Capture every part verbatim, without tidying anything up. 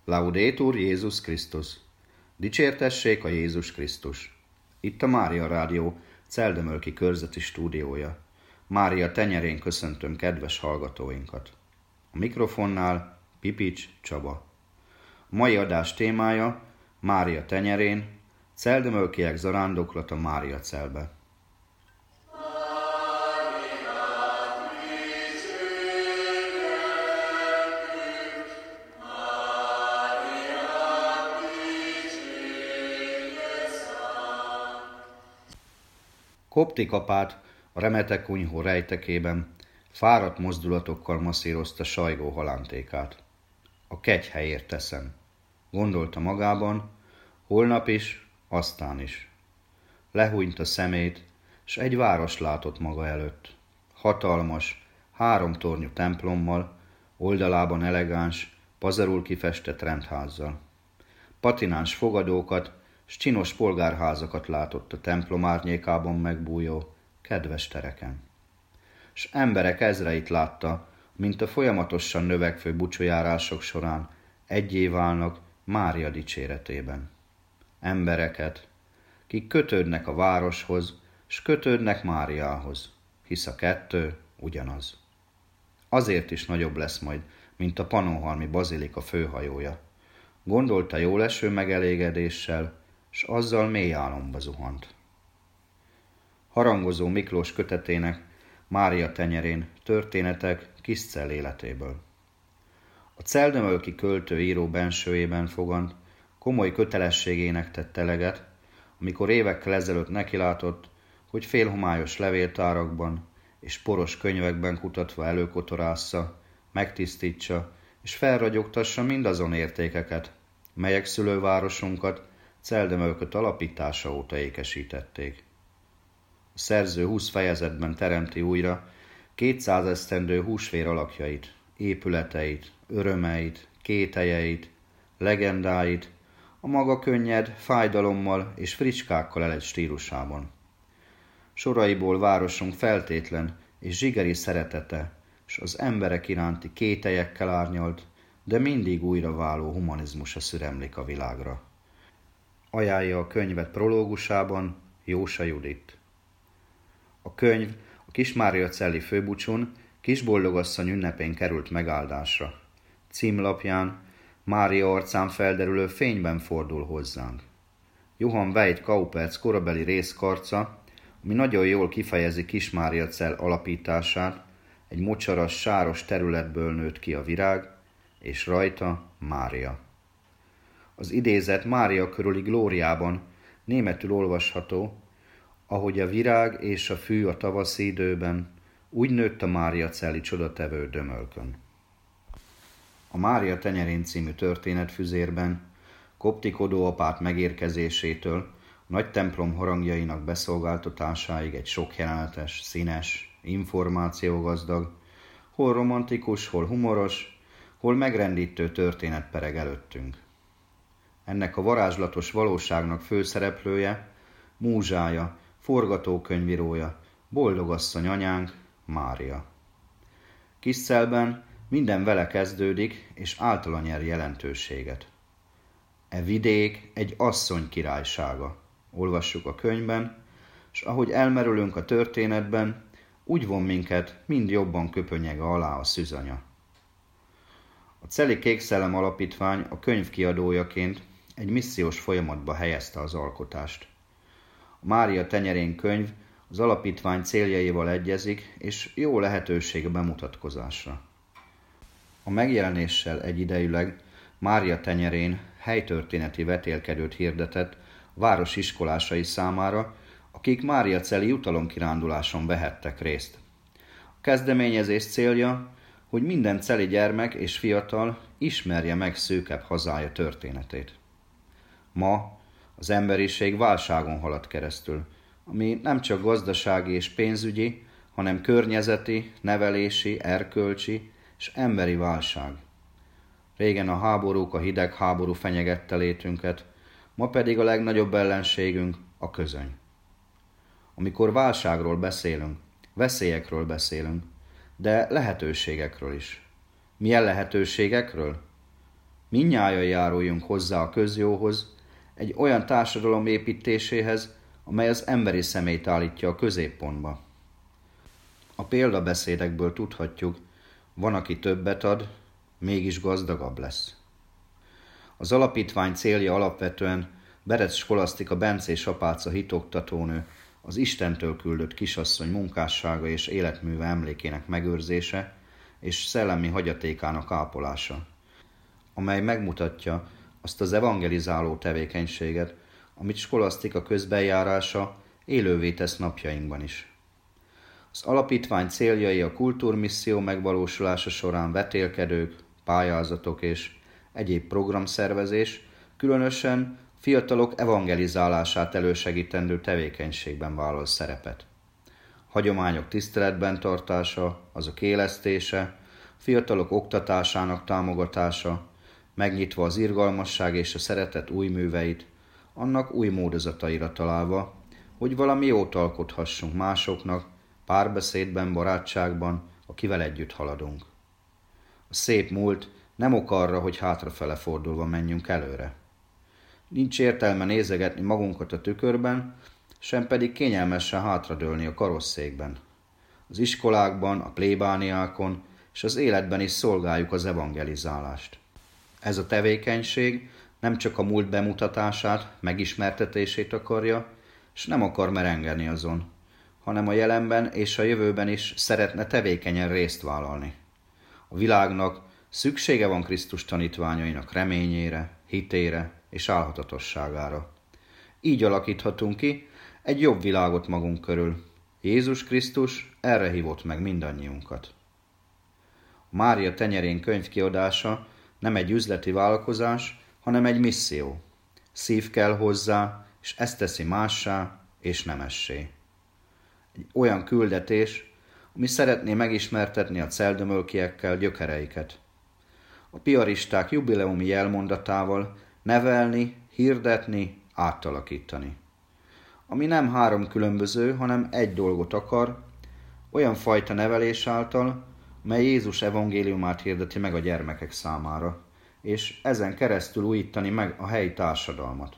Laudetur Jézus Krisztus. Dicsértessék a Jézus Krisztus. Itt a Mária Rádió celdömölki körzeti stúdiója. Mária tenyerén köszöntöm kedves hallgatóinkat. A mikrofonnál Pipics Csaba. A mai adás témája Mária tenyerén, celdömölkiek zarándoklata Mária celbe. Koptik apát a remete kunyhó rejtekében fáradt mozdulatokkal masszírozta sajgó halántékát. A kegyhelyért teszem, gondolta magában, holnap is, aztán is. Lehúnyt a szemét, s egy város látott maga előtt. Hatalmas, három tornyú templommal, oldalában elegáns, pazarul kifestett rendházzal. Patináns fogadókat, s csinos polgárházakat látott a templom árnyékában megbújó, kedves tereken. S emberek ezreit látta, mint a folyamatosan növekvő bucsójárások során egyé válnak Mária dicséretében. Embereket, kik kötődnek a városhoz, s kötődnek Máriához, hisz a kettő ugyanaz. Azért is nagyobb lesz majd, mint a Pannonhalmi bazilika főhajója. Gondolta jóleső megelégedéssel, s azzal mély álomba zuhant. Harangozó Miklós kötetének Mária tenyerén történetek Kiscell életéből. A celdömölki költő író bensőjében fogant, komoly kötelességének tett eleget, amikor évekkel ezelőtt nekilátott, hogy félhomályos levéltárakban és poros könyvekben kutatva előkotorásza, megtisztítsa és felragyogtassa mindazon értékeket, melyek szülővárosunkat Celdömölköt alapítása óta ékesítették. A szerző húsz fejezetben teremti újra kétszáz esztendő húsvér alakjait, épületeit, örömeit, kételyeit, legendáit, a maga könnyed, fájdalommal és fricskákkal elett stílusában. Soraiból városunk feltétlen és zsigeri szeretete, s az emberek iránti kételyekkel árnyalt, de mindig újra váló humanizmusa szüremlik a világra. Ajánlja a könyvet prológusában Jósa Judit. A könyv a Kismáriacelli főbucsún Kisboldogasszony ünnepén került megáldásra. Címlapján Mária arcán felderülő fényben fordul hozzánk. Johann Veit Kauperc korabeli részkarca, ami nagyon jól kifejezi Kismáriacell alapítását, egy mocsaras, sáros területből nőtt ki a virág, és rajta Mária. Az idézet Mária körüli glóriában németül olvasható, ahogy a virág és a fű a tavaszi időben, úgy nőtt a Máriacelli csodatevő Dömölkön. A Mária tenyerén című történetfüzérben Koptik Odo apát megérkezésétől a nagy templom harangjainak beszolgáltatásáig egy sok jelenetes, színes, információgazdag, hol romantikus, hol humoros, hol megrendítő történet pereg előttünk. Ennek a varázslatos valóságnak főszereplője, múzsája, forgatókönyvírója, boldogasszony anyánk, Mária. Kiscellben minden vele kezdődik, és általa nyer jelentőséget. E vidék egy asszony királysága, olvassuk a könyvben, s ahogy elmerülünk a történetben, úgy von minket, mind jobban köpönyege alá a szűzanya. A Celli Kékszellem Alapítvány a könyv kiadójaként egy missziós folyamatba helyezte az alkotást. A Mária tenyerén könyv az alapítvány céljaival egyezik, és jó lehetőség a bemutatkozásra. A megjelenéssel egyidejűleg Mária tenyerén helytörténeti vetélkedőt hirdetett a város iskolásai számára, akik Máriacelli jutalomkiránduláson vehettek részt. A kezdeményezés célja, hogy minden celi gyermek és fiatal ismerje meg szűkebb hazája történetét. Ma az emberiség válságon halad keresztül, ami nem csak gazdasági és pénzügyi, hanem környezeti, nevelési, erkölcsi és emberi válság. Régen a háborúk, a hidegháború fenyegette létünket, ma pedig a legnagyobb ellenségünk a közöny. Amikor válságról beszélünk, veszélyekről beszélünk, de lehetőségekről is. Milyen lehetőségekről? Mindnyájan járuljunk hozzá a közjóhoz, egy olyan társadalom építéséhez, amely az emberi személyt állítja a középpontba. A példabeszédekből tudhatjuk, van, aki többet ad, mégis gazdagabb lesz. Az alapítvány célja alapvetően Berec Skolasztika Bencés apáca hitoktatónő, az Istentől küldött kisasszony munkássága és életműve emlékének megőrzése és szellemi hagyatékának ápolása, amely megmutatja azt az evangelizáló tevékenységet, amit Skolasztika közbenjárása élővé tesz napjainkban is. Az alapítvány céljai a kultúrmisszió megvalósulása során vetélkedők, pályázatok és egyéb programszervezés, különösen fiatalok evangelizálását elősegítendő tevékenységben vállal szerepet. Hagyományok tiszteletben tartása, azok élesztése, fiatalok oktatásának támogatása, megnyitva az irgalmasság és a szeretet új műveit, annak új módozataira találva, hogy valami jót alkothassunk másoknak, párbeszédben, barátságban, akivel együtt haladunk. A szép múlt nem ok arra, hogy hátrafele fordulva menjünk előre. Nincs értelme nézegetni magunkat a tükörben, sem pedig kényelmesen hátradőlni a karosszékben. Az iskolákban, a plébániákon és az életben is szolgáljuk az evangelizálást. Ez a tevékenység nem csak a múlt bemutatását, megismertetését akarja, és nem akar merengeni azon, hanem a jelenben és a jövőben is szeretne tevékenyen részt vállalni. A világnak szüksége van Krisztus tanítványainak reményére, hitére és álhatatosságára. Így alakíthatunk ki egy jobb világot magunk körül. Jézus Krisztus erre hívott meg mindannyiunkat. A Mária tenyerén könyvkiadása nem egy üzleti vállalkozás, hanem egy misszió. Szív kell hozzá, és ezt teszi mássá és nemessé. Egy olyan küldetés, ami szeretné megismertetni a celldömölkiekkel gyökereiket. A piaristák jubileumi jelmondatával nevelni, hirdetni, átalakítani. Ami nem három különböző, hanem egy dolgot akar, olyan fajta nevelés által, mely Jézus evangéliumát hirdeti meg a gyermekek számára, és ezen keresztül újítani meg a helyi társadalmat.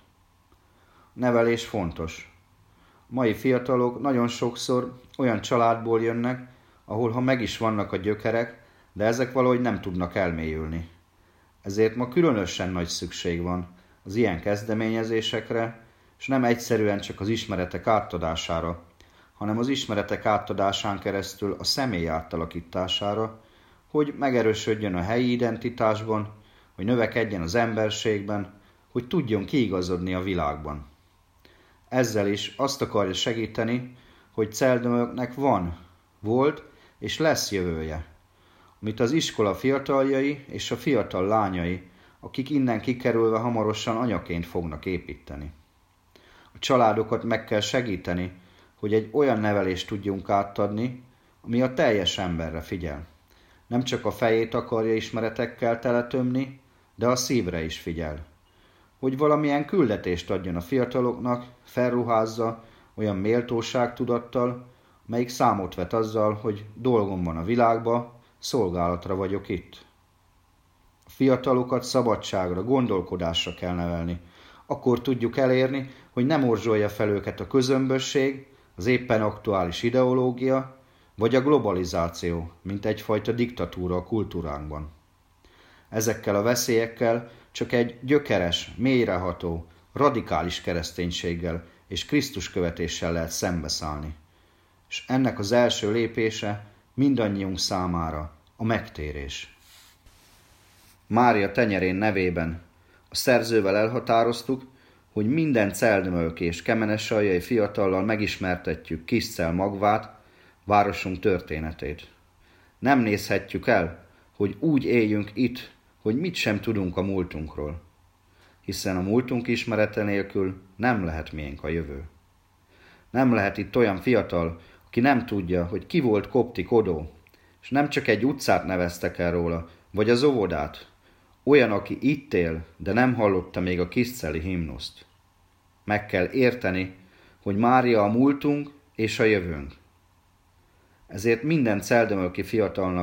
A nevelés fontos. A mai fiatalok nagyon sokszor olyan családból jönnek, ahol ha meg is vannak a gyökerek, de ezek valahogy nem tudnak elmélyülni. Ezért ma különösen nagy szükség van az ilyen kezdeményezésekre, és nem egyszerűen csak az ismeretek átadására, hanem az ismeretek átadásán keresztül a személy átalakítására, hogy megerősödjön a helyi identitásban, hogy növekedjen az emberségben, hogy tudjon kiigazodni a világban. Ezzel is azt akarja segíteni, hogy celldömölknek van, volt és lesz jövője, amit az iskola fiataljai és a fiatal lányai, akik innen kikerülve hamarosan anyaként fognak építeni. A családokat meg kell segíteni, hogy egy olyan nevelést tudjunk átadni, ami a teljes emberre figyel. Nem csak a fejét akarja ismeretekkel teletömni, de a szívre is figyel. Hogy valamilyen küldetést adjon a fiataloknak, felruházza olyan méltóságtudattal, melyik számot vet azzal, hogy dolgom van a világba, szolgálatra vagyok itt. A fiatalokat szabadságra, gondolkodásra kell nevelni. Akkor tudjuk elérni, hogy nem morzsolja fel őket a közömbösség, az éppen aktuális ideológia, vagy a globalizáció, mint egyfajta diktatúra a kultúránkban. Ezekkel a veszélyekkel csak egy gyökeres, mélyreható, radikális kereszténységgel és Krisztus követéssel lehet szembeszállni. És ennek az első lépése mindannyiunk számára a megtérés. Mária tenyerén nevében a szerzővel elhatároztuk, hogy minden celldömölki és kemenesaljai fiatallal megismertetjük Kiscell magvát, városunk történetét. Nem nézhetjük el, hogy úgy éljünk itt, hogy mit sem tudunk a múltunkról, hiszen a múltunk ismerete nélkül nem lehet miénk a jövő. Nem lehet itt olyan fiatal, aki nem tudja, hogy ki volt Kopti Kodó, és nem csak egy utcát neveztek el róla, vagy az óvodát, olyan, aki itt él, de nem hallotta még a kiscelli himnuszt. Meg kell érteni, hogy Mária a múltunk és a jövőnk. Ezért minden celldömölki fiatalnak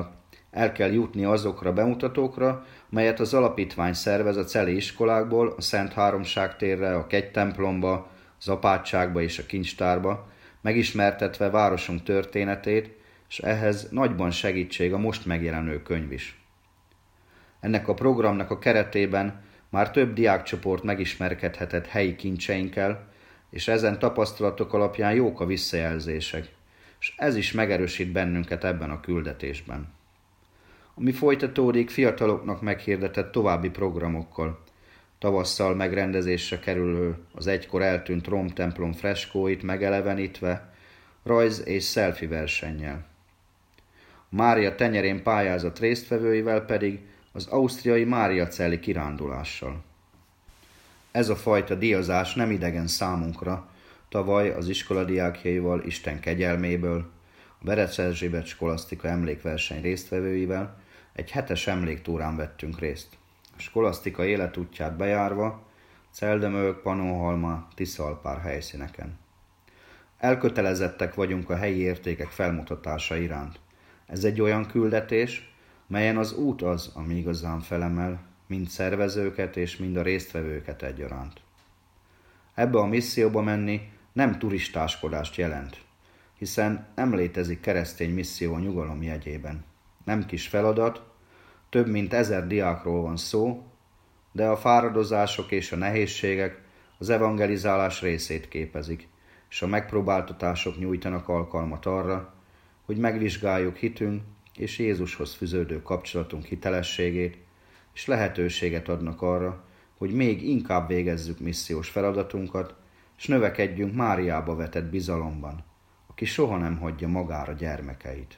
El kell jutni azokra a bemutatókra, melyet az alapítvány szervez a celi iskolákból, a Szent Háromság térre, a kegytemplomba, az apátságba és a kincstárba, megismertetve városunk történetét, és ehhez nagyban segítség a most megjelenő könyv is. Ennek a programnak a keretében már több diákcsoport megismerkedhetett helyi kincseinkkel, és ezen tapasztalatok alapján jók a visszajelzések, és ez is megerősít bennünket ebben a küldetésben. Ami folytatódik fiataloknak meghirdetett további programokkal, tavasszal megrendezésre kerülő az egykor eltűnt rom templom freskóit megelevenítve, rajz- és selfie versennyel. A Mária tenyerén pályázat résztvevőivel pedig az ausztriai Máriacelli kirándulással. Ez a fajta díjazás nem idegen számunkra, tavaly az iskoladiákjaival Isten kegyelméből, a Berec Erzsébet skolasztika emlékverseny résztvevőivel egy hetes emléktúrán vettünk részt. A skolasztika életútját bejárva, Celdömölk, Pannonhalma, Tiszaalpár helyszíneken. Elkötelezettek vagyunk a helyi értékek felmutatása iránt. Ez egy olyan küldetés, melyen az út az, ami igazán felemel, mind szervezőket és mind a résztvevőket egyaránt. Ebbe a misszióba menni nem turistáskodást jelent, hiszen nem létezik keresztény misszió a nyugalom jegyében. Nem kis feladat, több mint ezer diákról van szó, de a fáradozások és a nehézségek az evangelizálás részét képezik, és a megpróbáltatások nyújtanak alkalmat arra, hogy megvizsgáljuk hitünk és Jézushoz fűződő kapcsolatunk hitelességét, és lehetőséget adnak arra, hogy még inkább végezzük missziós feladatunkat, és növekedjünk Máriába vetett bizalomban, aki soha nem hagyja magára gyermekeit.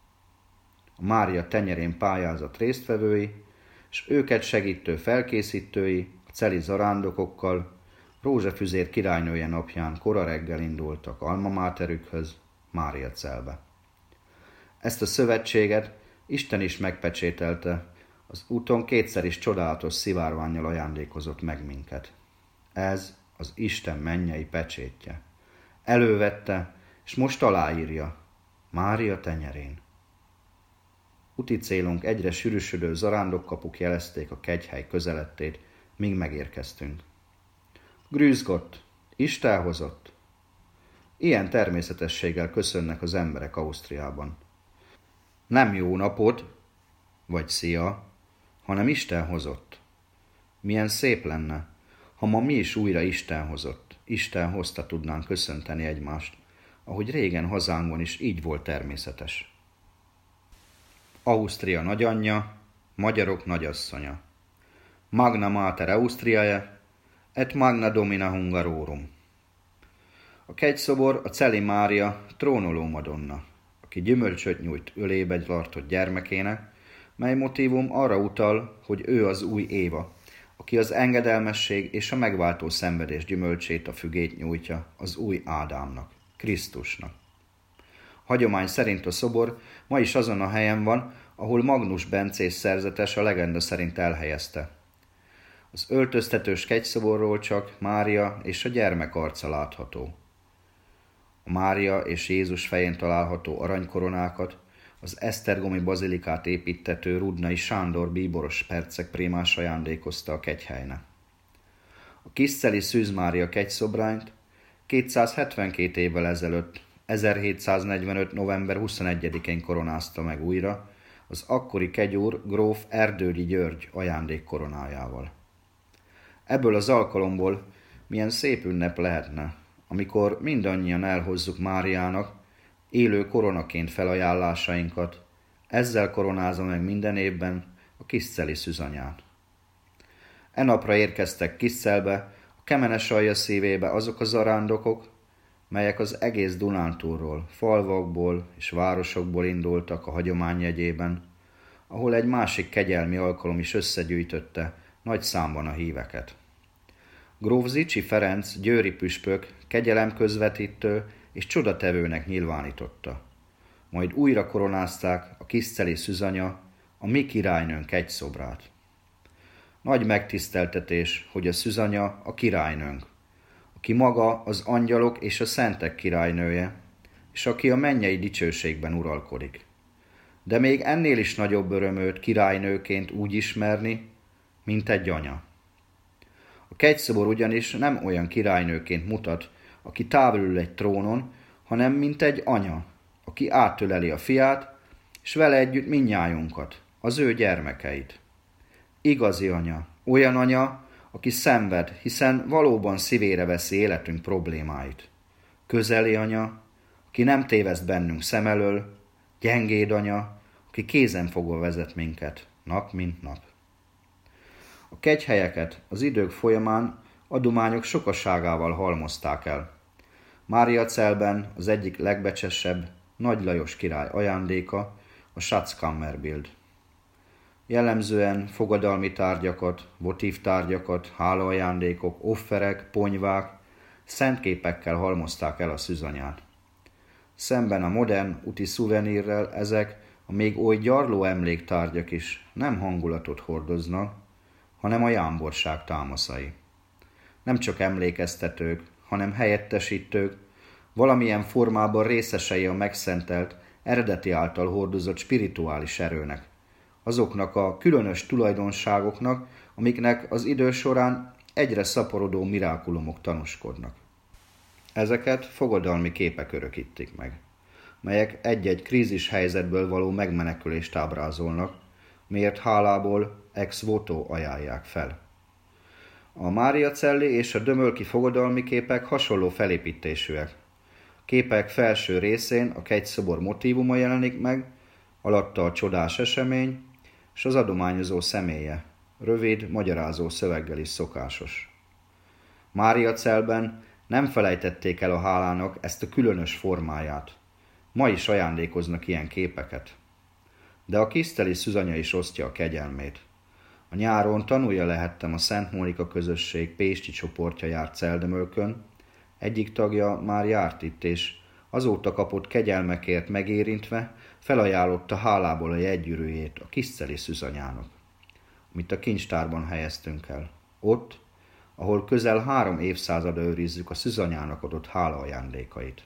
A Mária tenyerén pályázat résztvevői, és őket segítő felkészítői a celi zarándokokkal Rózsafüzér királynője napján kora reggel indultak alma máterükhöz, Máriacelbe. Ezt a szövetséget Isten is megpecsételte, az úton kétszer is csodálatos szivárvánnyal ajándékozott meg minket. Ez az Isten mennyei pecsétje. Elővette, és most aláírja, Mária tenyerén. Úti célunk egyre sűrűsödő zarándokkapuk jelezték a kegyhely közelettét, míg megérkeztünk. Grüß Gott, Isten hozott! Ilyen természetességgel köszönnek az emberek Ausztriában. Nem jó napot, vagy szia, hanem Isten hozott. Milyen szép lenne, ha ma mi is újra Isten hozott, Isten hozta tudnánk köszönteni egymást, ahogy régen hazánkban is így volt természetes. Ausztria nagyanyja, magyarok nagyasszonya. Magna Mater Austriae, et Magna Domina Hungarorum. A kegyszobor a Celi Mária trónoló madonna, aki gyümölcsöt nyújt ölébe tartott gyermekének, mely motívum arra utal, hogy ő az új Éva, aki az engedelmesség és a megváltó szenvedés gyümölcsét, a fügét nyújtja az új Ádámnak, Krisztusnak. Hagyomány szerint a szobor ma is azon a helyen van, ahol Magnus bencés szerzetes a legenda szerint elhelyezte. Az öltöztetős kegyszoborról csak Mária és a gyermek arca látható. A Mária és Jézus fején található aranykoronákat az esztergomi bazilikát építtető Rudnai Sándor bíboros percek prémás ajándékozta a kegyhelynek. A kisceli Szűz Mária kegyszobrányt kétszázhetvenkét évvel ezelőtt, ezerhétszáznegyvenöt. november huszonegyedikén koronázta meg újra az akkori kegyúr gróf Erdődy György ajándékkoronájával. Ebből az alkalomból milyen szép ünnep lehetne, amikor mindannyian elhozzuk Máriának élő koronaként felajánlásainkat, ezzel koronázza meg minden évben a kisceli szűzanyát. E napra érkeztek Kiszelbe, a Kemenesalja szívébe azok a zarándokok, melyek az egész Dunántúlról, falvakból és városokból indultak a hagyomány jegyében, ahol egy másik kegyelmi alkalom is összegyűjtötte nagy számban a híveket. Gróf Zichy Ferenc győri püspök kegyelem közvetítő és csodatevőnek nyilvánította. Majd újra koronázták a kisceli szűzanya, a mi királynőnk kegyszobrát. Nagy megtiszteltetés, hogy a szűzanya a királynőnk, aki maga az angyalok és a szentek királynője, és aki a mennyei dicsőségben uralkodik. de még ennél is nagyobb öröm őt királynőként úgy ismerni, mint egy anya. A kegyszobor ugyanis nem olyan királynőként mutat, aki távol ül egy trónon, hanem mint egy anya, aki átöleli a fiát, és vele együtt mindnyájunkat, az ő gyermekeit. Igazi anya, olyan anya, aki szenved, hiszen valóban szívére veszi életünk problémáit. Közeli anya, aki nem téveszt bennünk szem elől, gyengéd anya, aki kézenfogva vezet minket, nap mint nap. A kegyhelyeket az idők folyamán adományok sokaságával halmozták el. Mariazelben az egyik legbecsesebb Nagy Lajos király ajándéka a Schatzkammerbild. Jellemzően fogadalmi tárgyakat, votívtárgyakat, hálaajándékok, offerek, ponyvák, szentképekkel halmozták el a szűzanyát. Szemben a modern úti szuvenírrel ezek a még oly gyarló emléktárgyak is nem hangulatot hordoznak, hanem a jámborság támaszai. Nem csak emlékeztetők, hanem helyettesítők, valamilyen formában részesei a megszentelt, eredeti által hordozott spirituális erőnek, azoknak a különös tulajdonságoknak, amiknek az idő során egyre szaporodó mirákulumok tanúskodnak. Ezeket fogadalmi képek örökítik meg, melyek egy-egy krízis helyzetből való megmenekülést ábrázolnak, miért hálából ex voto ajánlják fel. A Mariazelli és a dömölki fogadalmi képek hasonló felépítésűek. A képek felső részén a kegyszobor motívuma jelenik meg, alatta a csodás esemény, és az adományozó személye, rövid, magyarázó szöveggel is szokásos. Mariazelben nem felejtették el a hálának ezt a különös formáját. Ma is ajándékoznak ilyen képeket. De a kiszteli szűzanya is osztja a kegyelmét. A nyáron tanulja lehettem a Szent Mónika közösség pécsi csoportja járt Celdömölkön, egyik tagja már járt itt, és azóta kapott kegyelmekért megérintve felajánlotta hálából a jegygyűrűjét a kiszteli szűzanyának, amit a kincstárban helyeztünk el. Ott, ahol közel három évszázada őrizzük a szűzanyának adott hálaajándékait.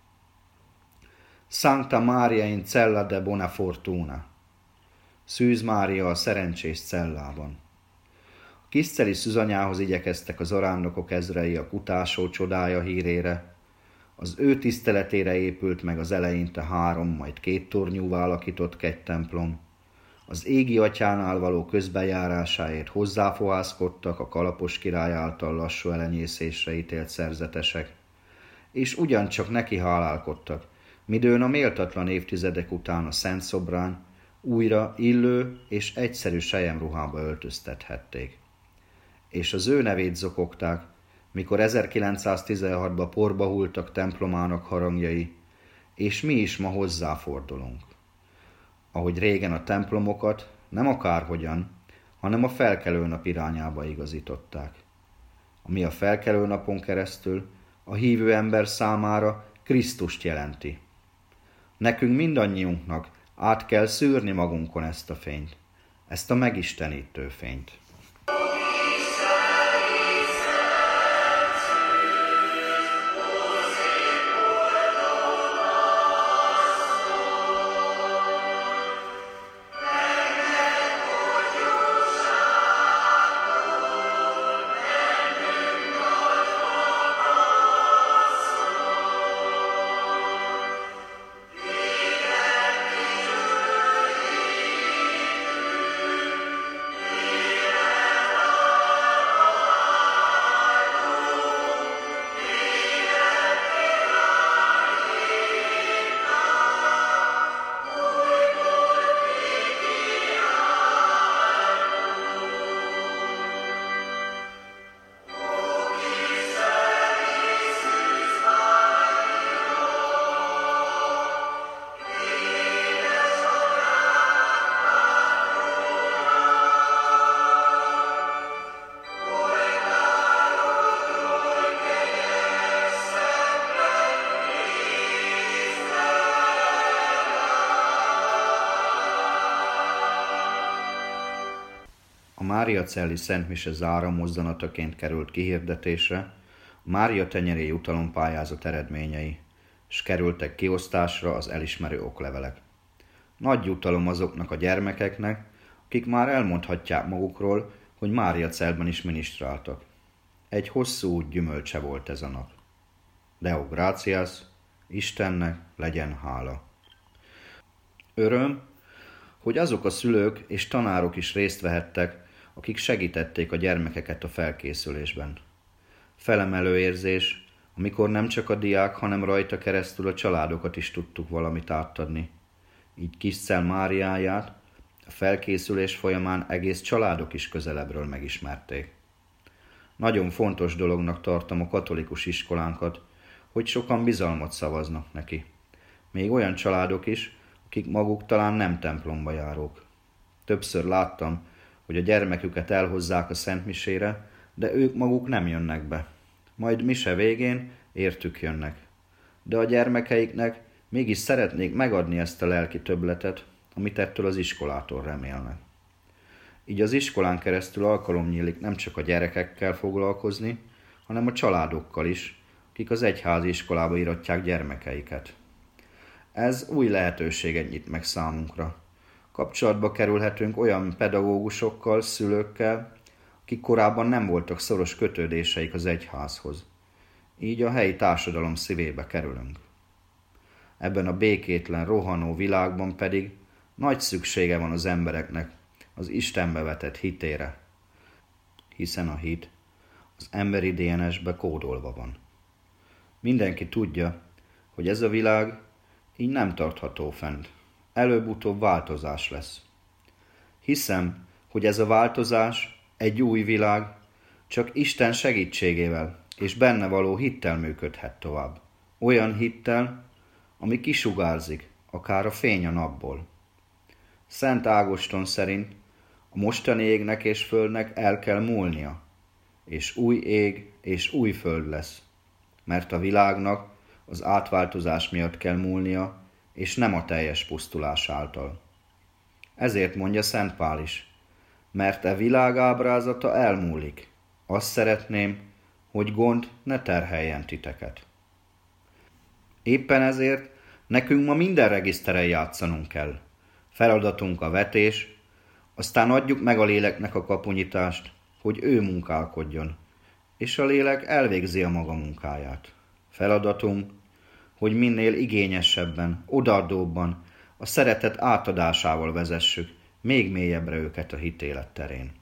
Sancta Maria in cella de bona fortuna. Szűz Mária a szerencsés cellában. A kiszteli szűzanyához igyekeztek az arándokok ezrei a kutásó csodája hírére. Az ő tiszteletére épült meg az eleinte három, majd két tornyúvá alakított kegytemplom. Az égi atyánál való közbejárásáért hozzáfohászkodtak a Kalapos király által lassú elenyészésre ítélt szerzetesek, és ugyancsak neki hálálkodtak, midőn a méltatlan évtizedek után a Szent Szobrán újra illő és egyszerű selyemruhába öltöztethették. És az ő nevét zokogták, mikor ezerkilencszáztizenhatban porba hultak templomának harangjai, és mi is ma hozzáfordulunk. Ahogy régen a templomokat nem akárhogyan, hanem a felkelőnap irányába igazították. Ami a felkelőnapon keresztül a hívő ember számára Krisztust jelenti. Nekünk mindannyiunknak át kell szűrni magunkon ezt a fényt, ezt a megistenítő fényt. A Mariazelli szentmise záró mozzanataként került kihirdetésre a Mária tenyeréi jutalompályázat eredményei, és kerültek kiosztásra az elismerő oklevelek. Nagy jutalom azoknak a gyermekeknek, akik már elmondhatják magukról, hogy Máriacelben is minisztráltak. Egy hosszú út gyümölcse volt ez a nap. Deo gratias, Istennek legyen hála. Öröm, hogy azok a szülők és tanárok is részt vehettek, akik segítették a gyermekeket a felkészülésben. Felemelő érzés, amikor nem csak a diák, hanem rajta keresztül a családokat is tudtuk valamit átadni. Így Kiscell Máriáját a felkészülés folyamán egész családok is közelebbről megismerték. Nagyon fontos dolognak tartom a katolikus iskolánkat, hogy sokan bizalmat szavaznak neki. Még olyan családok is, akik maguk talán nem templomba járók. Többször láttam, hogy a gyermeküket elhozzák a szentmisére, de ők maguk nem jönnek be. Majd mise végén értük jönnek. De a gyermekeiknek mégis szeretnék megadni ezt a lelki többletet, amit ettől az iskolától remélnek. Így az iskolán keresztül alkalom nyílik nem csak a gyerekekkel foglalkozni, hanem a családokkal is, akik az egyházi iskolába iratják gyermekeiket. Ez új lehetőséget nyit meg számunkra. Kapcsolatba kerülhetünk olyan pedagógusokkal, szülőkkel, akik korábban nem voltak szoros kötődéseik az egyházhoz. Így a helyi társadalom szívébe kerülünk. Ebben a békétlen, rohanó világban pedig nagy szüksége van az embereknek az Istenbe vetett hitére, hiszen a hit az emberi dé en es-be kódolva van. Mindenki tudja, hogy ez a világ így nem tartható fent. Előbb-utóbb változás lesz. Hiszem, hogy ez a változás, egy új világ, csak Isten segítségével és benne való hittel működhet tovább. Olyan hittel, ami kisugárzik, akár a fény a napból. Szent Ágoston szerint a mostani égnek és földnek el kell múlnia, és új ég és új föld lesz, mert a világnak az átváltozás miatt kell múlnia, és nem a teljes pusztulás által. Ezért mondja Szent Pál is, mert e világ ábrázata elmúlik. Azt szeretném, hogy gond ne terheljen titeket. Éppen ezért nekünk ma minden regiszteren játszanunk kell. Feladatunk a vetés, aztán adjuk meg a léleknek a kapunyítást, hogy ő munkálkodjon, és a lélek elvégzi a maga munkáját. Feladatunk, hogy minél igényesebben, odaadóbban, a szeretet átadásával vezessük még mélyebbre őket a hitélet terén.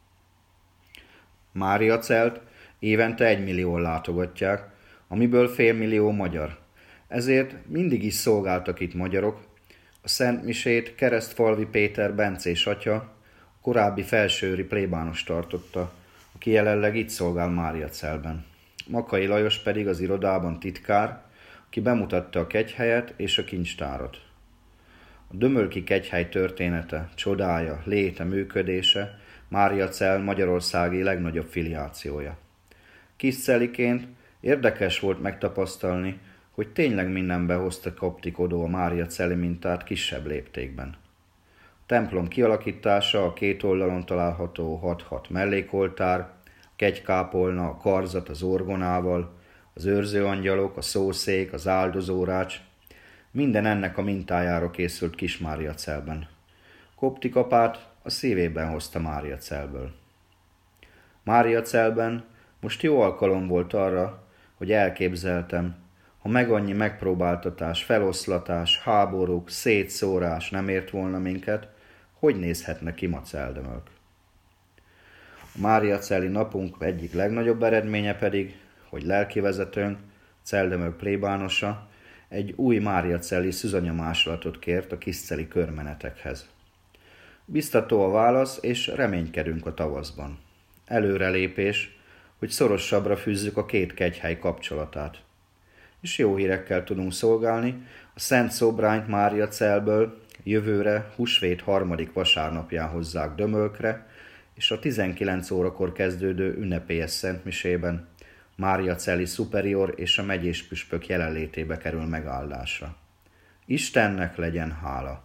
Máriacelt évente egymillióan látogatják, amiből félmillió magyar. Ezért mindig is szolgáltak itt magyarok. A szentmisét Keresztfalvi Péter bencés atya, a korábbi felsőőri plébános tartotta, aki jelenleg itt szolgál Máriacelben. Makai Lajos pedig az irodában titkár, aki bemutatta a kegyhelyet és a kincstárat. A Dömölki kegyhely története, csodája, léte, működése Máriacell magyarországi legnagyobb filiációja. Kiscelliként érdekes volt megtapasztalni, hogy tényleg mindenbe hozta koptikodó a máriacelli mintát kisebb léptékben. A templom kialakítása, a két oldalon található hat-hat mellékoltár, a kegykápolna, a karzat az orgonával, az őrzőangyalok, a szószék, az áldozórács, minden ennek a mintájára készült kis Máriacelben. Koptikapát a szívében hozta Máriacelből. Máriacelben most jó alkalom volt arra, hogy elképzeltem, ha meg annyi megpróbáltatás, feloszlatás, háborúk, szétszórás nem ért volna minket, hogy nézhetne ki ma Celdömölk. A máriacelli napunk egyik legnagyobb eredménye pedig, hogy lelkivezetőnk, Celdömölk plébánosa egy új máriacelli szűzanyamásolatot kért a kiscelli körmenetekhez. Biztató a válasz, és reménykedünk a tavaszban. Előrelépés, hogy szorosabbra fűzzük a két kegyhely kapcsolatát. És jó hírekkel tudunk szolgálni, a Szent Szobrányt Máriacelből jövőre húsvét harmadik vasárnapján hozzák Dömölkre, és a tizenkilenc órakor kezdődő ünnepélyes szentmisében Máriacelli szuperior és a megyés püspök jelenlétébe kerül megáldásra. Istennek legyen hála!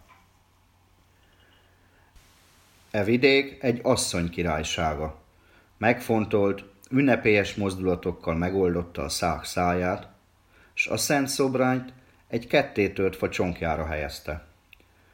E vidék egy asszony királysága. Megfontolt, ünnepélyes mozdulatokkal megoldotta a szák száját, s a Szent Szobrányt egy kettétört fa csonkjára helyezte.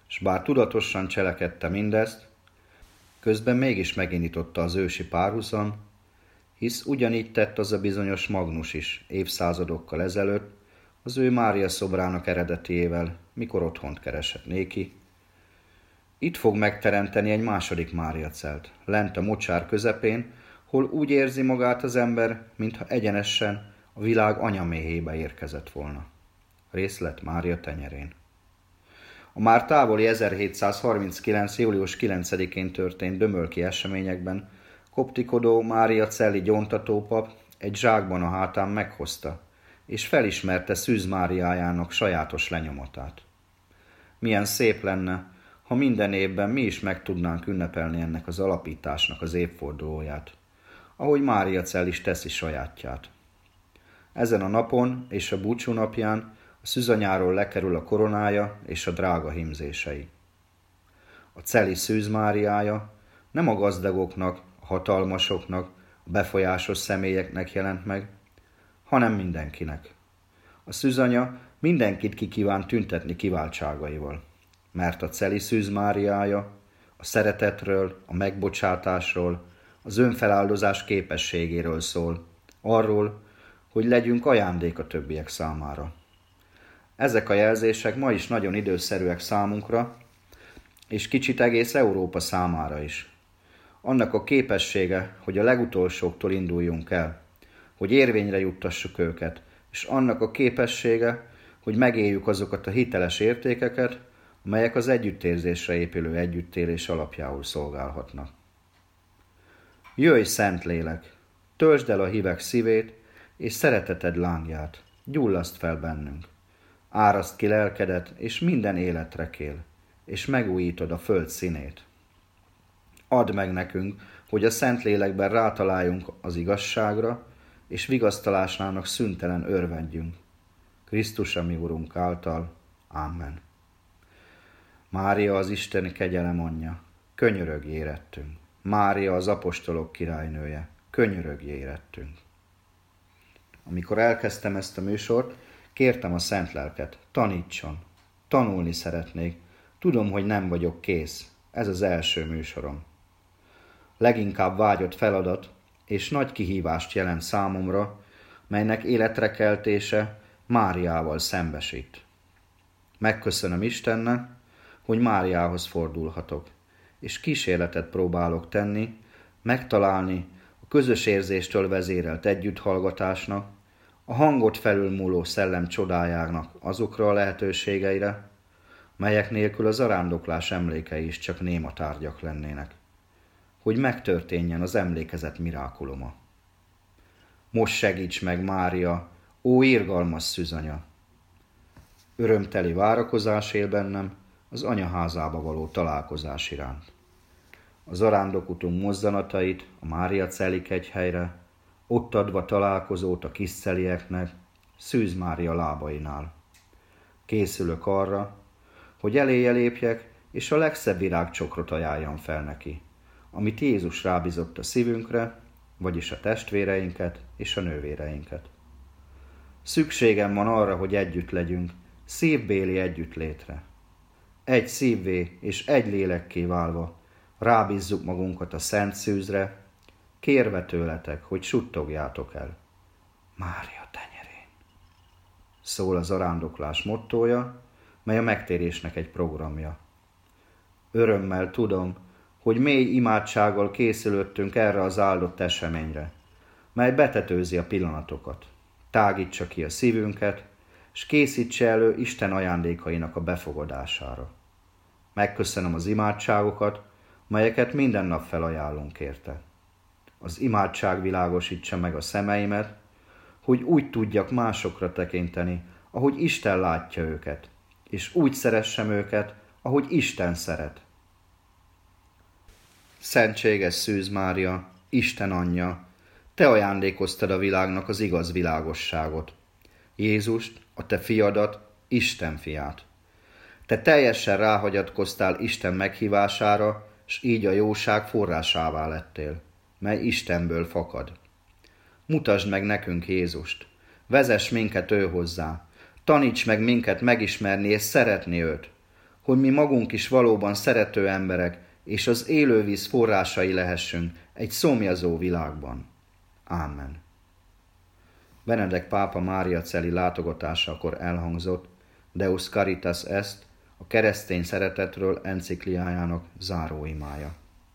s bár tudatosan cselekedte mindezt, közben mégis megindította az ősi párhuzam, hisz ugyanígy tett az a bizonyos Magnus is évszázadokkal ezelőtt, az ő Mária szobrának eredetiével, mikor otthont keresett néki. Itt fog megteremteni egy második Mária celt, lent a mocsár közepén, hol úgy érzi magát az ember, mintha egyenesen a világ anyaméhébe érkezett volna. Részlet Mária tenyerén. A már távoli ezerhétszázharminckilenc. július kilencedikén történt dömölki eseményekben koptikodó Mária celli gyóntatópap egy zsákban a hátán meghozta, és felismerte Szűz Máriájának sajátos lenyomatát. Milyen szép lenne, ha minden évben mi is meg tudnánk ünnepelni ennek az alapításnak az évfordulóját, ahogy Mária cell is teszi sajátját. Ezen a napon és a búcsú napján a szűzanyáról lekerül a koronája és a drága hímzései. A celli Szűz Máriája nem a gazdagoknak, a hatalmasoknak, a befolyásos személyeknek jelent meg, hanem mindenkinek. A szűzanya mindenkit ki kíván tüntetni kiváltságaival, mert a celli Szűz Máriája a szeretetről, a megbocsátásról, az önfeláldozás képességéről szól, arról, hogy legyünk ajándék a többiek számára. Ezek a jelzések ma is nagyon időszerűek számunkra, és kicsit egész Európa számára is. Annak a képessége, hogy a legutolsóktól induljunk el, hogy érvényre juttassuk őket, és annak a képessége, hogy megéljük azokat a hiteles értékeket, amelyek az együttérzésre épülő együttélés alapjául szolgálhatnak. Jöjj, Szentlélek, töltsd el a hívek szívét, és szereteted lángját, gyullaszt fel bennünk. Áraszt ki lelkedet, és minden életre kél, és megújítod a föld színét. Add meg nekünk, hogy a Szentlélekben rátaláljunk az igazságra, és vigasztalásnának szüntelen örvendjünk. Krisztus, a mi Urunk által. Amen. Mária az Isten kegyelem anyja, könyörögj érettünk. Mária az apostolok királynője, könyörögj érettünk. Amikor elkezdtem ezt a műsort, kértem a Szent Lelket, tanítson. Tanulni szeretnék. Tudom, hogy nem vagyok kész. Ez az első műsorom. Leginkább vágyott feladat és nagy kihívást jelent számomra, melynek életre keltése Máriával szembesít. Megköszönöm Istennek, hogy Máriához fordulhatok, és kísérletet próbálok tenni, megtalálni a közös érzéstől vezérelt együtthallgatásnak, a hangot felülmúló szellem csodájának azokra a lehetőségeire, melyek nélkül az zarándoklás emlékei is csak néma tárgyak lennének, hogy megtörténjen az emlékezet mirákuluma. Most segíts meg, Mária, ó irgalmas szűzanya! Örömteli várakozás él bennem az anyaházába való találkozás iránt. A zarándokutunk mozzanatait a Mária celli kegyhelyre, ott adva találkozót a kiscelieknek, Szűz Mária lábainál. Készülök arra, hogy eléje lépjek, és a legszebb virágcsokrot ajánljam fel neki, amit Jézus rábízott a szívünkre, vagyis a testvéreinket és a nővéreinket. Szükségem van arra, hogy együtt legyünk, szívbéli együttlétre. Egy szívvé és egy lélekké válva rábízzuk magunkat a Szent Szűzre, kérve tőletek, hogy suttogjátok el. Mária tenyerén. Szól a zarándoklás mottója, mely a megtérésnek egy programja. Örömmel tudom, hogy mély imádsággal készülöttünk erre az áldott eseményre, mely betetőzi a pillanatokat, tágítsa ki a szívünket, s készítse elő Isten ajándékainak a befogadására. Megköszönöm az imádságokat, melyeket minden nap felajánlunk érte. Az imádság világosítsa meg a szemeimet, hogy úgy tudjak másokra tekinteni, ahogy Isten látja őket, és úgy szeressem őket, ahogy Isten szeret. Szentséges Szűz Mária, Isten anyja, te ajándékoztad a világnak az igaz világosságot, Jézust, a te fiadat, Isten fiát. Te teljesen ráhagyatkoztál Isten meghívására, s így a jóság forrásává lettél, mely Istenből fakad. Mutasd meg nekünk Jézust, vezess minket ő hozzá, taníts meg minket megismerni és szeretni őt, hogy mi magunk is valóban szerető emberek, és az élővíz forrásai lehessünk egy szomjazó világban. Ámen. Benedek pápa Mária Celi látogatásakor elhangzott Deus Caritas Est, a keresztény szeretetről encikliájának záróimája.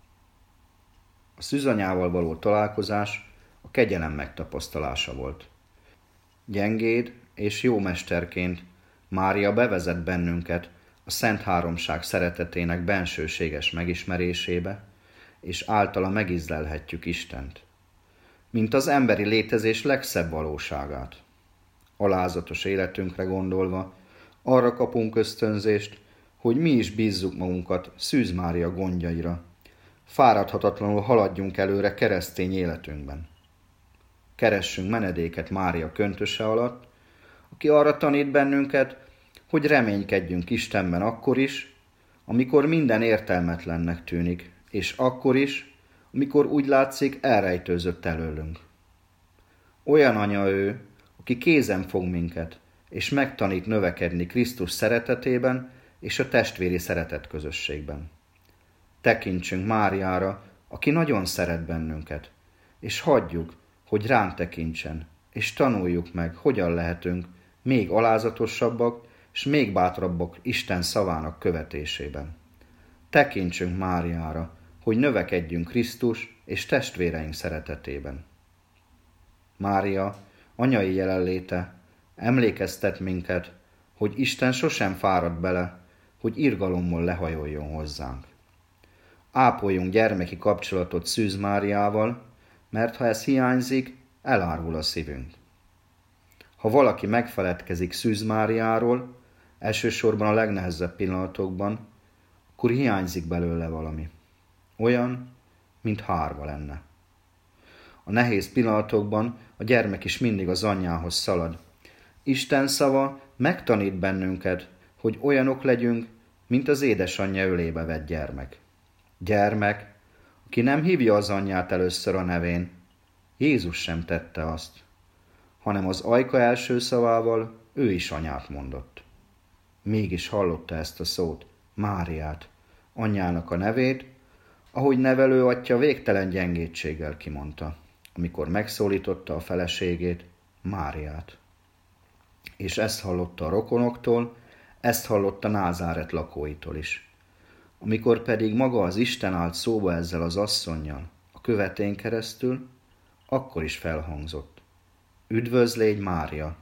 A szűzanyával való találkozás a kegyelem megtapasztalása volt. Gyengéd és jó mesterként Mária bevezet bennünket a Szent Háromság szeretetének bensőséges megismerésébe, és általa megízlelhetjük Istent, mint az emberi létezés legszebb valóságát. Alázatos életünkre gondolva, arra kapunk ösztönzést, hogy mi is bízzuk magunkat Szűz Mária gondjaira, fáradhatatlanul haladjunk előre keresztény életünkben. Keressünk menedéket Mária köntöse alatt, aki arra tanít bennünket, hogy reménykedjünk Istenben akkor is, amikor minden értelmetlennek tűnik, és akkor is, amikor úgy látszik elrejtőzött előlünk. Olyan anya ő, aki kézen fog minket, és megtanít növekedni Krisztus szeretetében és a testvéri szeretet közösségben. Tekintsünk Máriára, aki nagyon szeret bennünket, és hagyjuk, hogy ránk tekintsen, és tanuljuk meg, hogyan lehetünk még alázatosabbak, és még bátrabbak Isten szavának követésében. Tekintsünk Máriára, hogy növekedjünk Krisztus és testvéreink szeretetében. Mária anyai jelenléte emlékeztet minket, hogy Isten sosem fárad bele, hogy irgalommal lehajoljon hozzánk. Ápoljunk gyermeki kapcsolatot Szűz Máriával, mert ha ez hiányzik, elárul a szívünk. Ha valaki megfeledkezik Szűz Máriáról, elsősorban a legnehezebb pillanatokban, akkor hiányzik belőle valami. Olyan, mint hárva lenne. A nehéz pillanatokban a gyermek is mindig az anyjához szalad. Isten szava megtanít bennünket, hogy olyanok legyünk, mint az édesanyja ölébe vett gyermek. Gyermek, aki nem hívja az anyját először a nevén, Jézus sem tette azt, hanem az ajka első szavával ő is anyát mondott. Mégis hallotta ezt a szót, Máriát, anyjának a nevét, ahogy nevelő atya végtelen gyengétséggel kimondta, amikor megszólította a feleségét, Máriát. És ezt hallotta a rokonoktól, ezt hallotta Názáret lakóitól is. Amikor pedig maga az Isten állt szóba ezzel az asszonnyal, a követén keresztül, akkor is felhangzott. Üdvözlégy Mária!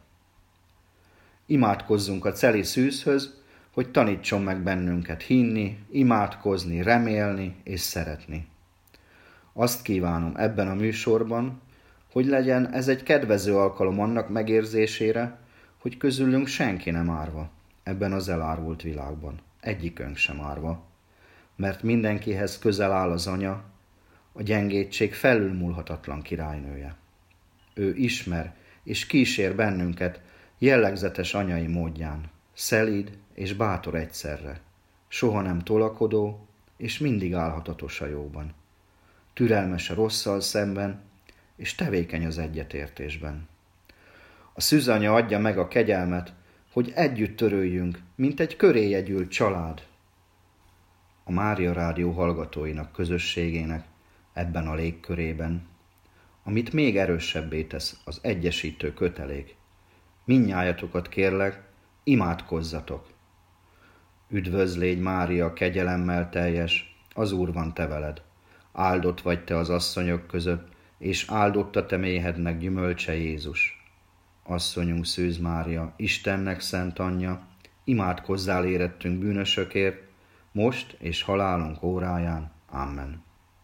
Imádkozzunk a Celi Szűzhöz, hogy tanítson meg bennünket hinni, imádkozni, remélni és szeretni. Azt kívánom ebben a műsorban, hogy legyen ez egy kedvező alkalom annak megérzésére, hogy közülünk senki nem árva ebben az elárult világban, egyikünk sem árva, mert mindenkihez közel áll az anya, a gyengétség felülmúlhatatlan királynője. Ő ismer és kísér bennünket jellegzetes anyai módján, szelíd és bátor egyszerre, soha nem tolakodó és mindig állhatatos a jóban, türelmes a rosszal szemben és tevékeny az egyetértésben. A szűzanya adja meg a kegyelmet, hogy együtt törőjünk, mint egy köréjegyült család. A Mária Rádió hallgatóinak közösségének ebben a légkörében, amit még erősebbé tesz az egyesítő kötelék. Mindnyájatokat kérlek, imádkozzatok. Üdvözlégy Mária, kegyelemmel teljes, az Úr van te veled. Áldott vagy te az asszonyok között, és áldott a te méhednek gyümölcse Jézus. Asszonyunk Szűz Mária, Istennek szent anyja, imádkozzál érettünk bűnösökért, most és halálunk óráján. Amen.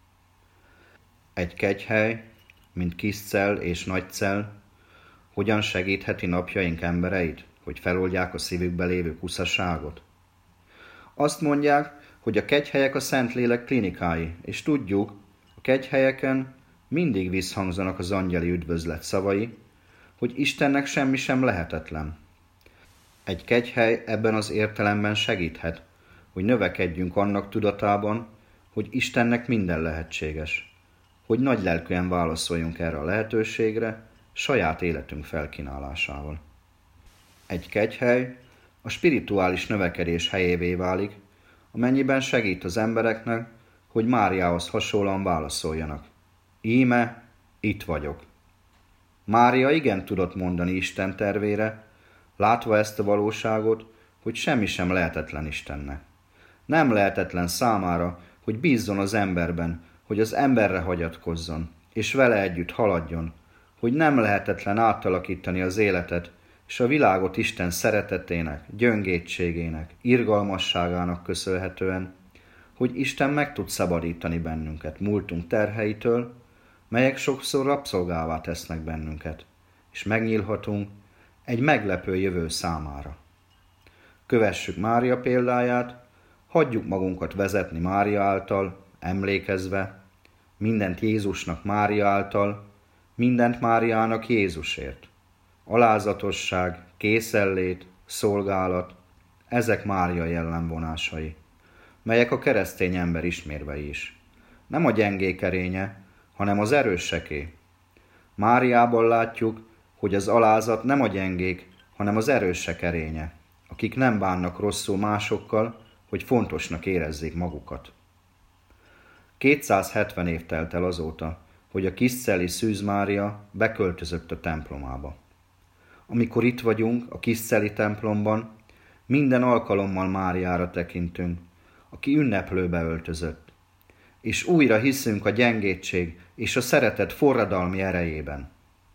Egy kegyhely, mint Kiscell és Nagycell, hogyan segítheti napjaink embereit, hogy feloldják a szívükbe lévő kuszaságot? Azt mondják, hogy a kegyhelyek a Szentlélek klinikái, és tudjuk, a kegyhelyeken mindig visszhangzanak az angyali üdvözlet szavai, hogy Istennek semmi sem lehetetlen. Egy kegyhely ebben az értelemben segíthet, hogy növekedjünk annak tudatában, hogy Istennek minden lehetséges, hogy nagylelkűen válaszoljunk erre a lehetőségre saját életünk felkínálásával. Egy kegyhely a spirituális növekedés helyévé válik, amennyiben segít az embereknek, hogy Máriához hasonlóan válaszoljanak. Íme, itt vagyok. Mária igen tudott mondani Isten tervére, látva ezt a valóságot, hogy semmi sem lehetetlen Istennek. Nem lehetetlen számára, hogy bízzon az emberben, hogy az emberre hagyatkozzon, és vele együtt haladjon, hogy nem lehetetlen átalakítani az életet, és a világot Isten szeretetének, gyöngétségének, irgalmasságának köszönhetően, hogy Isten meg tud szabadítani bennünket múltunk terheitől, melyek sokszor rabszolgává tesznek bennünket, és megnyílhatunk egy meglepő jövő számára. Kövessük Mária példáját, hagyjuk magunkat vezetni Mária által, emlékezve, mindent Jézusnak Mária által, mindent Máriának Jézusért. Alázatosság, készenlét, szolgálat, ezek Mária jellemvonásai, melyek a keresztény ember ismérvei is. Nem a gyengék erénye, hanem az erőseké. Máriában látjuk, hogy az alázat nem a gyengék, hanem az erősek erénye, akik nem bánnak rosszul másokkal, hogy fontosnak érezzék magukat. kétszázhetven év telt el azóta, hogy a kiscelli Szűz Mária beköltözött a templomába. Amikor itt vagyunk, a kiscelli templomban, minden alkalommal Máriára tekintünk, aki ünneplőbe öltözött, és újra hiszünk a gyengétség és a szeretet forradalmi erejében.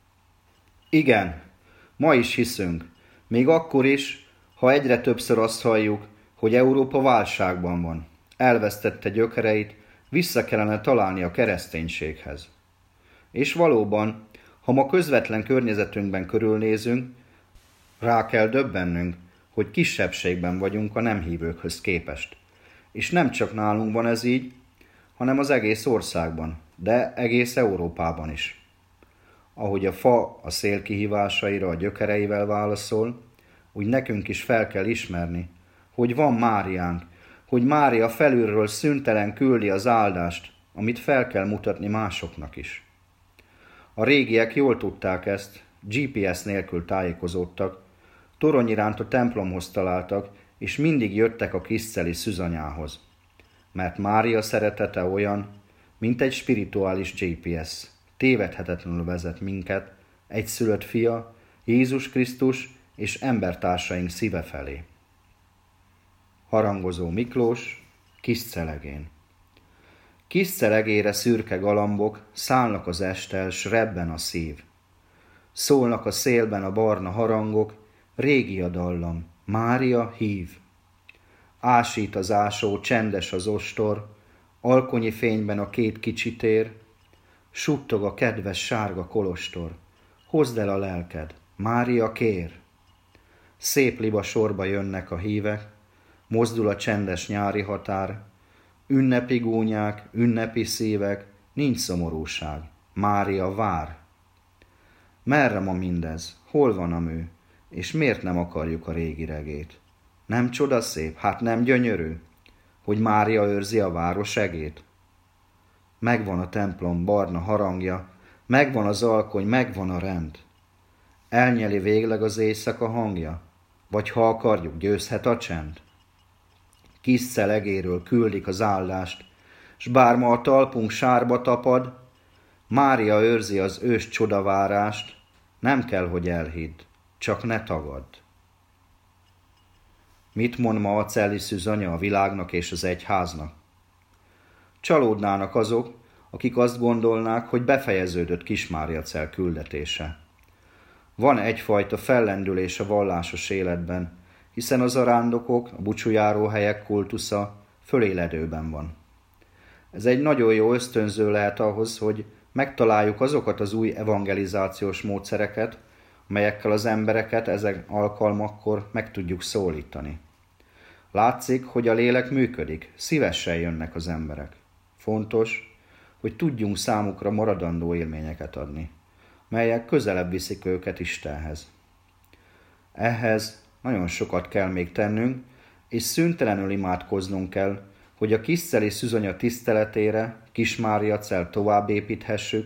Igen, ma is hiszünk, még akkor is, ha egyre többször azt halljuk, hogy Európa válságban van, elvesztette gyökereit, vissza kellene találni a kereszténységhez. És valóban, ha ma közvetlen környezetünkben körülnézünk, rá kell döbbennünk, hogy kisebbségben vagyunk a nem hívőkhöz képest. És nem csak nálunk van ez így, hanem az egész országban, de egész Európában is. Ahogy a fa a szél kihívásaira a gyökereivel válaszol, úgy nekünk is fel kell ismerni, hogy van Máriánk, hogy Mária felülről szüntelen küldi az áldást, amit fel kell mutatni másoknak is. A régiek jól tudták ezt, gé pé es nélkül tájékozódtak, torony iránt a templomhoz találtak, és mindig jöttek a kiscelli szűzanyához. Mert Mária szeretete olyan, mint egy spirituális gé pé es, tévedhetetlenül vezet minket, egyszülött fia, Jézus Krisztus és embertársaink szíve felé. Harangozó Miklós, Kiscelegén. Kiscelegére szürke galambok szállnak az estel, s rebben a szív. Szólnak a szélben a barna harangok, régi a dallam, Mária hív. Ásít az ásó, csendes az ostor, alkonyi fényben a két kicsi tér, suttog a kedves sárga kolostor, hozd el a lelked, Mária kér. Szép liba sorba jönnek a hívek, mozdul a csendes nyári határ, ünnepi gúnyák, ünnepi szívek, nincs szomorúság, Mária vár. Merre ma mindez? Hol van a mű? És miért nem akarjuk a régi regét? Nem csodaszép, hát nem gyönyörű, hogy Mária őrzi a város egét? Megvan a templom barna harangja, megvan az alkony, megvan a rend. Elnyeli végleg az éjszaka hangja, vagy ha akarjuk, győzhet a csend? Kiscelegéről küldik az áldást, s bár ma a talpunk sárba tapad, Mária őrzi az ős csodavárást, nem kell, hogy elhidd, csak ne tagadd. Mit mond ma a celli szűzanya a világnak és az egyháznak? Csalódnának azok, akik azt gondolnák, hogy befejeződött Kismáriacell küldetése. Van egyfajta fellendülés a vallásos életben, hiszen az arándokok, a búcsújáróhelyek kultusza föléledőben van. Ez egy nagyon jó ösztönző lehet ahhoz, hogy megtaláljuk azokat az új evangelizációs módszereket, melyekkel az embereket ezen alkalmakkor meg tudjuk szólítani. Látszik, hogy a lélek működik, szívesen jönnek az emberek. Fontos, hogy tudjunk számukra maradandó élményeket adni, melyek közelebb viszik őket Istenhez. Ehhez nagyon sokat kell még tennünk, és szüntelenül imádkoznunk kell, hogy a kiscelli szűzanya tiszteletére Kismáriacell tovább építhessük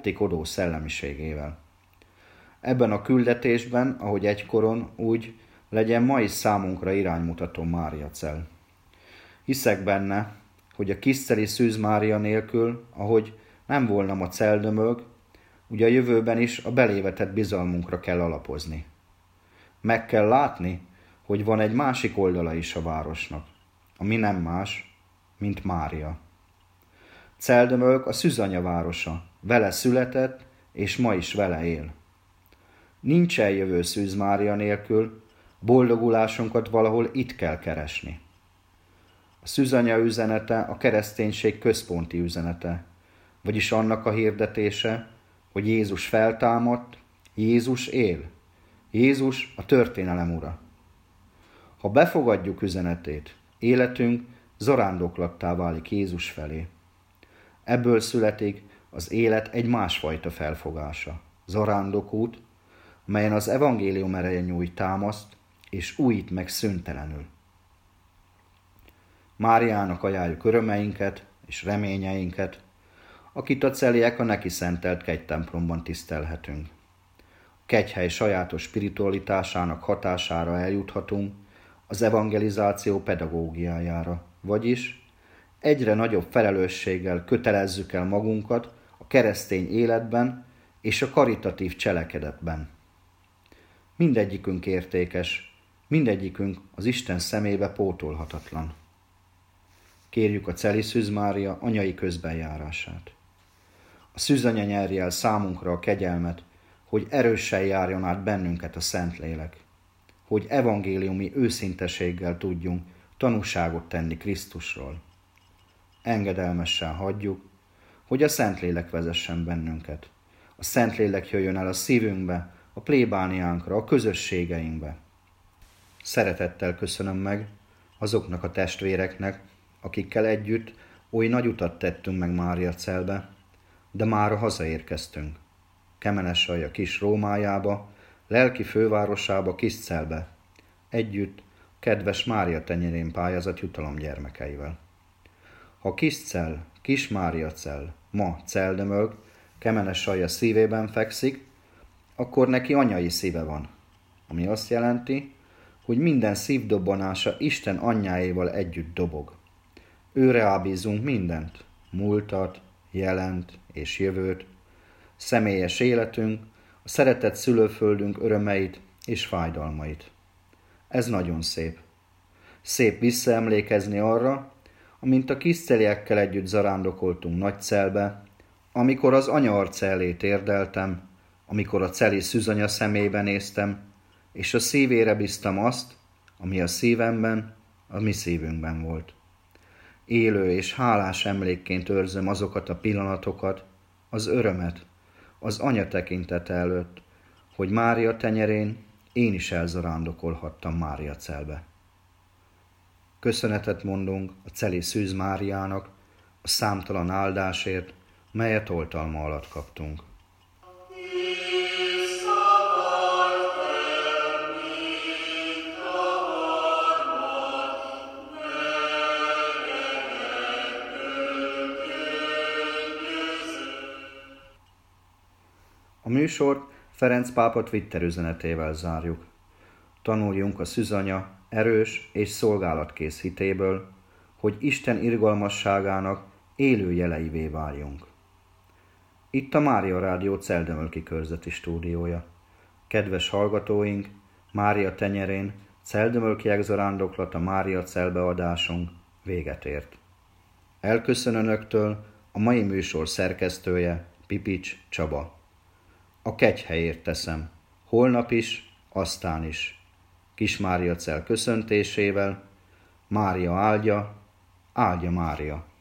koptikodó szellemiségével. Ebben a küldetésben, ahogy egykoron, úgy legyen ma is számunkra iránymutató Máriacell. Hiszek benne, hogy a Kisceli Szűz Mária nélkül, ahogy nem volna ma Celdömölk, ugye a jövőben is a belévetett bizalmunkra kell alapozni. Meg kell látni, hogy van egy másik oldala is a városnak, ami nem más, mint Mária. Celdömölk a Szűzanya városa, vele született, és ma is vele él. Nincs eljövő Szűz Mária nélkül, boldogulásunkat valahol itt kell keresni. A Szűzanya üzenete a kereszténység központi üzenete, vagyis annak a hirdetése, hogy Jézus feltámadt, Jézus él, Jézus a történelem ura. Ha befogadjuk üzenetét, életünk zarándoklattá válik Jézus felé. Ebből születik az élet egy másfajta felfogása, zarándokút, melyen az evangélium ereje nyújt támaszt, és újít meg szüntelenül. Máriának ajánljuk örömeinket és reményeinket, akit a celiek a neki szentelt kegytemplomban tisztelhetünk. A kegyhely sajátos spiritualitásának hatására eljuthatunk az evangelizáció pedagógiájára, vagyis egyre nagyobb felelősséggel kötelezzük el magunkat a keresztény életben és a karitatív cselekedetben. Mindegyikünk értékes, mindegyikünk az Isten szemébe pótolhatatlan. Kérjük a Celi Szűz Mária anyai közbenjárását. A Szűzanya nyerje el számunkra a kegyelmet, hogy erősen járjon át bennünket a Szentlélek, hogy evangéliumi őszinteséggel tudjunk tanúságot tenni Krisztusról. Engedelmesen hagyjuk, hogy a Szentlélek vezessen bennünket. A Szentlélek jöjjön el a szívünkbe, a plébániánkra, a közösségeinkbe. Szeretettel köszönöm meg azoknak a testvéreknek, akikkel együtt oly nagy utat tettünk meg Máriacellbe, de mára hazaérkeztünk. Kemenessajja kis Rómájába, lelki fővárosába, Kiscelbe, együtt kedves Mária tenyerén pályázat jutalomgyermekeivel. Ha Kiscel, kis Máriacell, ma Celdömölk, Kemenessajja szívében fekszik, akkor neki anyai szíve van, ami azt jelenti, hogy minden szívdobbanása Isten anyjáéval együtt dobog. Őre ábízunk mindent, múltat, jelent és jövőt, személyes életünk, a szeretett szülőföldünk örömeit és fájdalmait. Ez nagyon szép. Szép visszaemlékezni arra, amint a kisceliekkel együtt zarándokoltunk Nagycelbe, amikor az anya arca elé térdeltem, amikor a Celi Szűzanya szemébe néztem, és a szívére bíztam azt, ami a szívemben, a mi szívünkben volt. Élő és hálás emlékként őrzöm azokat a pillanatokat, az örömet, az anya tekintete előtt, hogy Mária tenyerén én is elzarándokolhattam Máriacellbe. Köszönetet mondunk a Celi Szűz Máriának a számtalan áldásért, melyet oltalma alatt kaptunk. A műsort Ferenc pápa Twitter üzenetével zárjuk. Tanuljunk a Szűzanya erős és szolgálatkész hitéből, hogy Isten irgalmasságának élő jeleivé váljunk. Itt a Mária Rádió Celdömölki körzeti stúdiója. Kedves hallgatóink, Mária tenyerén Celdömölkiek zarándoklata Máriacellbe adásunk véget ért. Elköszön önöktől a mai műsor szerkesztője, Pipics Csaba. A kegyhelyért teszem, holnap is, aztán is. Kis Máriacell köszöntésével, Mária áldja, áldja Mária.